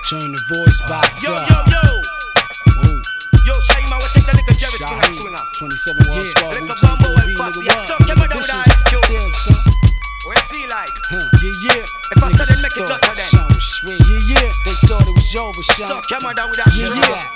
Turn the voice box yo, up. yo, yo. Yo, Shaggy man, we take the little Jerry thing and swing up. 27 World Star, Little Wu-Tang, bumble Baby, and fast, nigga, yeah. what? Suck your mother with Vicious. Ice Cube. Yeah, son. What it feel like? Yeah. If I said it, make it gutter then. Sound sweet. Yeah. They thought it was over, son. Suck your mother with that shit.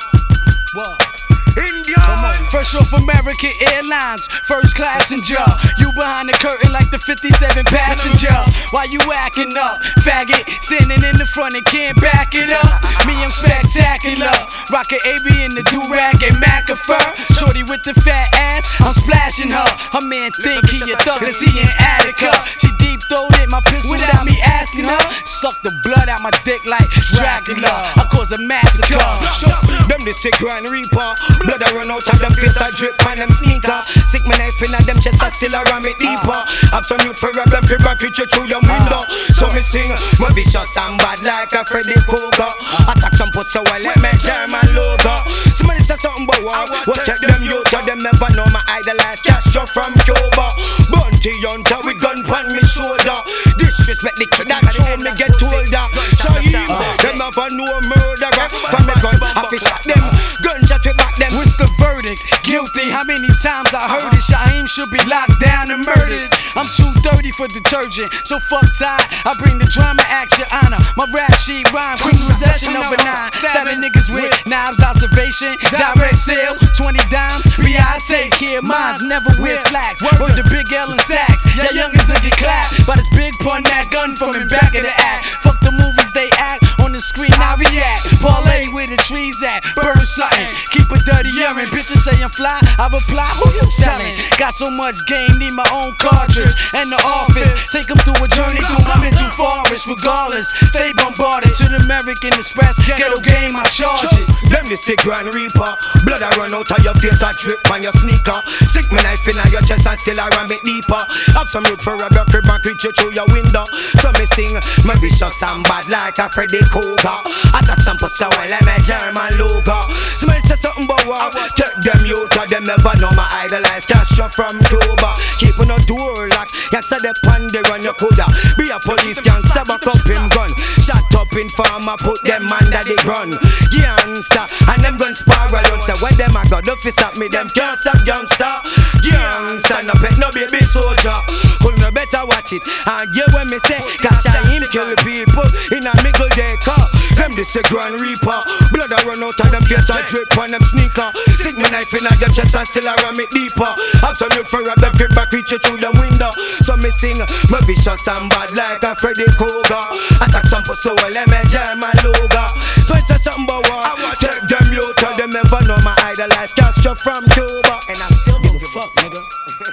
What? India. Fresh off American Airlines, first class and job. You behind the curtain like the 57 passenger. Why you acting up, faggot? Standing in the front and can't back it up. Me, I'm spectacular. Rockin' AB in the do-rag and Mac fur. Shorty with the fat ass, I'm splashing her. Her man think he a thug cause he in Attica. She deep-throated my pistol without me asking her. Suck the blood out my dick like Dracula. I cause a massacre. Them the sick Grand Reaper. Blood I run out of them face, I drip on them sneaker. Stick my knife in at them chest, I still around me deeper. Have some youth for rob them crib and creature through your window. So me sing, my vicious and bad like a Freddy Krueger. Attack some pussy while let me German logo. Somebody say something about war. What take them youth, them never know my idolize Castro from Cuba. Bounty hunter with gun pon me shoulder. Disrespect the kid that show me get older. So you, them never know murderer. From the gun, I fi shot them. Gunshot we back them. What's the verdict? Guilty. How many times I heard it? Shaheem should be locked down and murdered. I'm too dirty for detergent, so fuck Tide. I bring the drama, action, honor. My rap sheet rhyme, quick possession of a 9. Stabbing niggas with knives, observation, direct sales, 20 dimes. I take care of mines, never wear slacks. Word the Big L and Sacks. Y'all youngins will get clapped by this big pun that gun from in back of the act. Fuck the movies they act on the screen, I react. Parlay where the trees at, burn something. Keep it dirty, urine. Bitches say I'm fly, I reply, who you telling? Got so much game, need my own cartridge. And the office, take them through a journey through my mental forest. Regardless, stay bombarded to the American Express. Ghetto game, I charge it. Them the sick Grand Reaper. Blood I run out of your face, I drip on your sneaker. Stick my knife in your chest and still I ram it deeper. Have some youth for rob your crib and creature through your window. So me sing, my vicious and bad like a Freddy Krueger. Attack some pussy while I'm a German logo. Somebody say something about war. Take them youth, them never know my idolize Castro from Cuba. Keep on a door lock. Youngster the pan they run your coulda. Be a police gangster, back up him gun. Shot up in farmer, put them under the gun. Gangster, and them gun spiral on. Say when them a go, don't fi stop me, them can't stop gangster. Gangster, no pet, no baby soldier. Who no better watch it, and yeah when me say, cause him kill people in a middle day car. Them this a Grand Reaper. Blood I run out of them face, I drip on them sneaker. Stick me knife in your chest and still I ram it deeper. Have some youth for rob them crib and creature through the window. So me sing, my vicious and bad like a Freddy Krueger. Attack some pussy while I'm a German logo. So it's a something about war. Take them youth, them never know my idolize Castro from Cuba. And I still give a fuck, nigga.